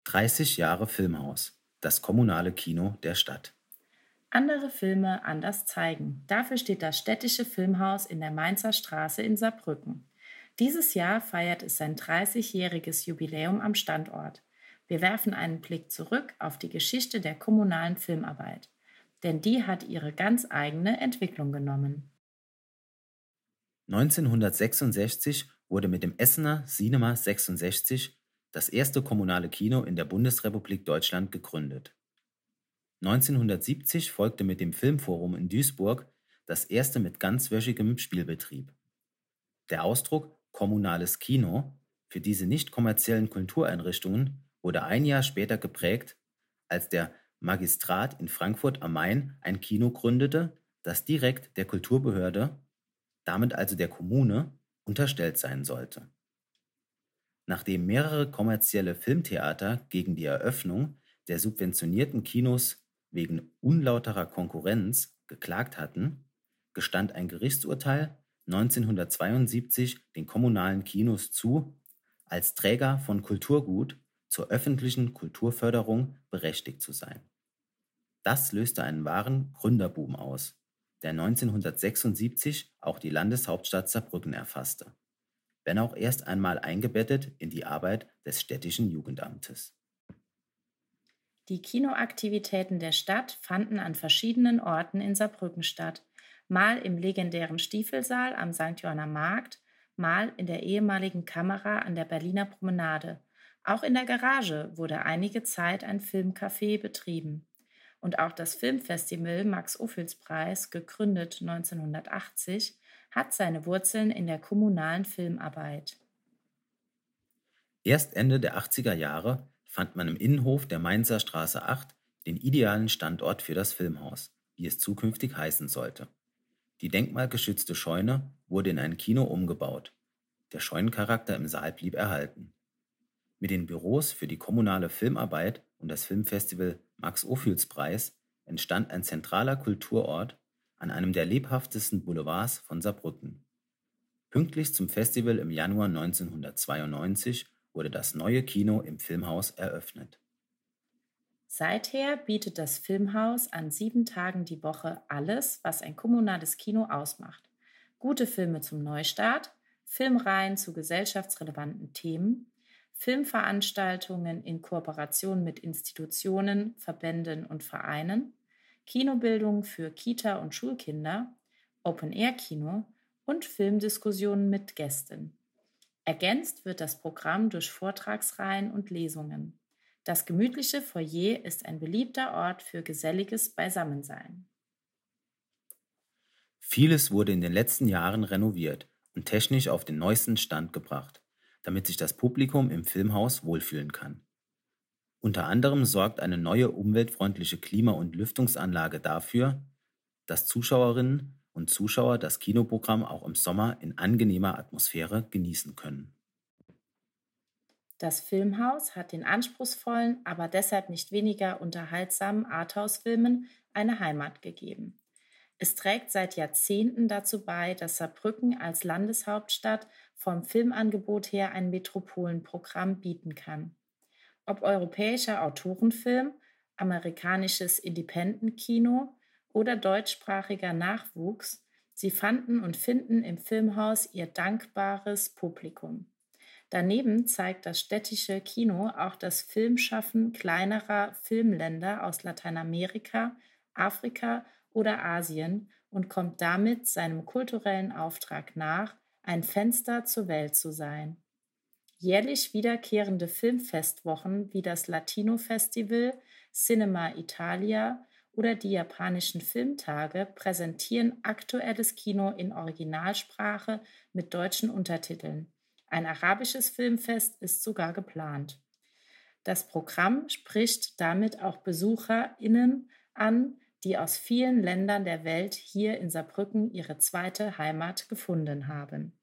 30 Jahre Filmhaus, das kommunale Kino der Stadt. Andere Filme anders zeigen. Dafür steht das Städtische Filmhaus in der Mainzer Straße in Saarbrücken. Dieses Jahr feiert es sein 30-jähriges Jubiläum am Standort. Wir werfen einen Blick zurück auf die Geschichte der kommunalen Filmarbeit. Denn die hat ihre ganz eigene Entwicklung genommen. 1966 wurde mit dem Essener Cinema 66 das erste kommunale Kino in der Bundesrepublik Deutschland gegründet. 1970 folgte mit dem Filmforum in Duisburg das erste mit ganzwöchigem Spielbetrieb. Der Ausdruck kommunales Kino für diese nicht kommerziellen Kultureinrichtungen wurde ein Jahr später geprägt, als der Magistrat in Frankfurt am Main ein Kino gründete, das direkt der Kulturbehörde, damit also der Kommune, unterstellt sein sollte. Nachdem mehrere kommerzielle Filmtheater gegen die Eröffnung der subventionierten Kinos wegen unlauterer Konkurrenz geklagt hatten, gestand ein Gerichtsurteil 1972 den kommunalen Kinos zu, als Träger von Kulturgut zur öffentlichen Kulturförderung berechtigt zu sein. Das löste einen wahren Gründerboom aus, der 1976 auch die Landeshauptstadt Saarbrücken erfasste, wenn auch erst einmal eingebettet in die Arbeit des städtischen Jugendamtes. Die Kinoaktivitäten der Stadt fanden an verschiedenen Orten in Saarbrücken statt. Mal im legendären Stiefelsaal am St. Johanner Markt, mal in der ehemaligen Kamera an der Berliner Promenade. Auch in der Garage wurde einige Zeit ein Filmcafé betrieben. Und auch das Filmfestival Max-Ophüls-Preis, gegründet 1980, hat seine Wurzeln in der kommunalen Filmarbeit. Erst Ende der 80er Jahre fand man im Innenhof der Mainzer Straße 8 den idealen Standort für das Filmhaus, wie es zukünftig heißen sollte. Die denkmalgeschützte Scheune wurde in ein Kino umgebaut. Der Scheunencharakter im Saal blieb erhalten. Mit den Büros für die kommunale Filmarbeit und das Filmfestival Max-Ophüls-Preis entstand ein zentraler Kulturort an einem der lebhaftesten Boulevards von Saarbrücken. Pünktlich zum Festival im Januar 1992 wurde das neue Kino im Filmhaus eröffnet. Seither bietet das Filmhaus an 7 Tagen die Woche alles, was ein kommunales Kino ausmacht. Gute Filme zum Neustart, Filmreihen zu gesellschaftsrelevanten Themen, Filmveranstaltungen in Kooperation mit Institutionen, Verbänden und Vereinen, Kinobildung für Kita- und Schulkinder, Open-Air-Kino und Filmdiskussionen mit Gästen. Ergänzt wird das Programm durch Vortragsreihen und Lesungen. Das gemütliche Foyer ist ein beliebter Ort für geselliges Beisammensein. Vieles wurde in den letzten Jahren renoviert und technisch auf den neuesten Stand gebracht, damit sich das Publikum im Filmhaus wohlfühlen kann. Unter anderem sorgt eine neue umweltfreundliche Klima- und Lüftungsanlage dafür, dass Zuschauerinnen und Zuschauer das Kinoprogramm auch im Sommer in angenehmer Atmosphäre genießen können. Das Filmhaus hat den anspruchsvollen, aber deshalb nicht weniger unterhaltsamen Arthouse-Filmen eine Heimat gegeben. Es trägt seit Jahrzehnten dazu bei, dass Saarbrücken als Landeshauptstadt vom Filmangebot her ein Metropolenprogramm bieten kann. Ob europäischer Autorenfilm, amerikanisches Independent-Kino oder deutschsprachiger Nachwuchs, sie fanden und finden im Filmhaus ihr dankbares Publikum. Daneben zeigt das städtische Kino auch das Filmschaffen kleinerer Filmländer aus Lateinamerika, Afrika oder Asien und kommt damit seinem kulturellen Auftrag nach, ein Fenster zur Welt zu sein. Jährlich wiederkehrende Filmfestwochen wie das Latino Festival, Cinema Italia oder die japanischen Filmtage präsentieren aktuelles Kino in Originalsprache mit deutschen Untertiteln. Ein arabisches Filmfest ist sogar geplant. Das Programm spricht damit auch BesucherInnen an, die aus vielen Ländern der Welt hier in Saarbrücken ihre zweite Heimat gefunden haben.